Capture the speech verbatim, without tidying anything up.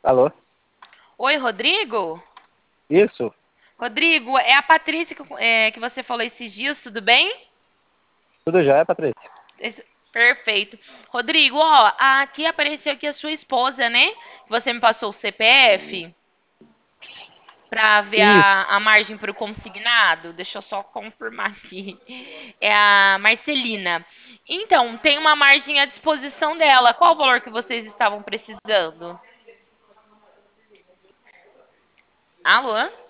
Alô? Oi, Rodrigo? Isso? Rodrigo, é a Patrícia que, é, que você falou esses dias, tudo bem? Tudo já, Patrícia? Esse- Perfeito. Rodrigo, ó, aqui apareceu aqui a sua esposa, né? Você me passou o C P F para ver Isso. a, a margem para o consignado. Deixa eu só confirmar aqui. É a Marcelina. Então, tem uma margem à disposição dela. Qual o valor que vocês estavam precisando? Alô?